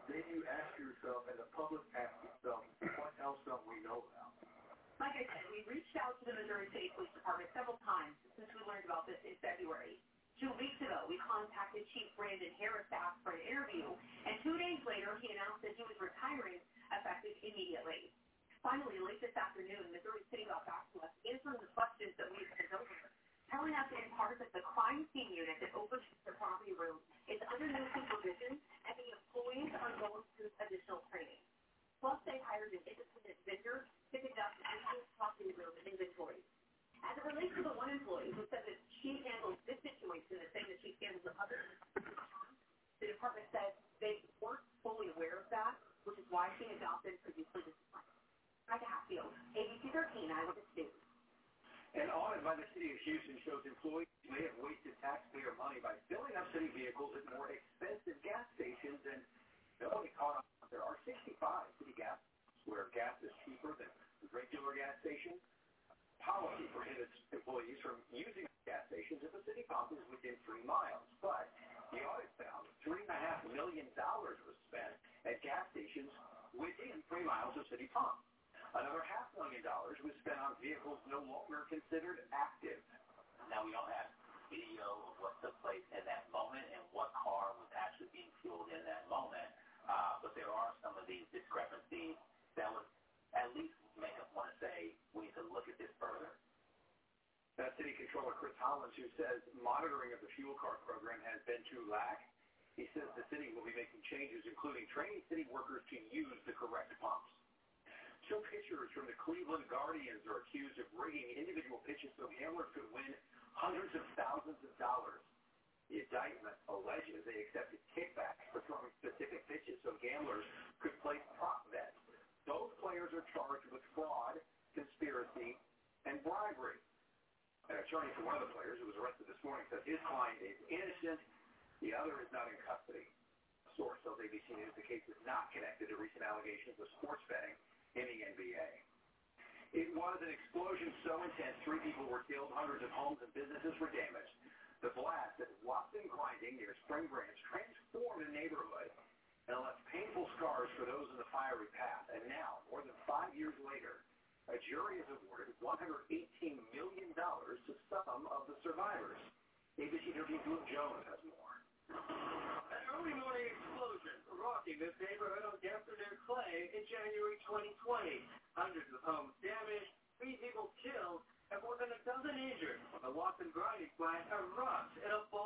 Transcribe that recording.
Then you ask yourself, and the public asks itself, what else don't we know about? Like I said, we reached out to the Missouri City Police Department several times since we learned about this in February. 2 weeks ago, we contacted Chief Brandon Harris to ask for an interview, and 2 days later, he announced that he was retiring effective immediately. Finally, late this afternoon, Missouri City got back to us, answering the questions that we sent over, telling us in part that the crime scene unit that oversees the property room is under new supervision, and the employees are going through additional training. Plus, they hired an independent vendor to conduct additional property room inventory. As it relates to the one employee who said that she handles this situation the same as she handles the other, the department said they weren't fully aware of that, which is why she adopted previously disciplined. Micah Hatfield, ABC 13, Eyewitness News. An audit by the city of Houston shows employees may have wasted taxpayer money by filling up city vehicles at more expensive gas stations, and nobody caught on. There are 65 city gas where gas is cheaper than regular gas stations. Policy prohibits employees from using gas stations if the city pump is within 3 miles. But the audit found $3.5 million was spent at gas stations within 3 miles of city pump. Another $500,000 was spent on vehicles no longer considered active. Now, we don't have video of what took place in that moment and what car was actually being fueled in that moment, but there are some of these discrepancies that would at least make us want to say we need to look at this further. That's City Controller Chris Hollins, who says monitoring of the fuel card program has been too lax. He says the city will be making changes, including training city workers to use the correct pumps. 2 pitchers from the Cleveland Guardians are accused of rigging individual pitches so gamblers could win hundreds of thousands of dollars. The indictment alleges they accepted kickbacks for throwing specific pitches so gamblers could place prop bets. Both players are charged with fraud, conspiracy, and bribery. An attorney for one of the players who was arrested this morning says his client is innocent. The other is not in custody. A source tells ABC News the case is not connected to recent allegations of sports betting in the NBA. It was an explosion so intense 3 people were killed, hundreds of homes and businesses were damaged. The blast at Watson Grinding near Spring Branch transformed a neighborhood and left painful scars for those in the fiery path. And now, more than 5 years later, a jury has awarded $118 million to some of the survivors. ABC 13's Luke Jones has more. An early morning explosion rocking this neighborhood on Jefferson Clay in January 2020. Hundreds of homes damaged, 3 people killed, and more than a dozen injured when the Watson Grinding plant erupts in a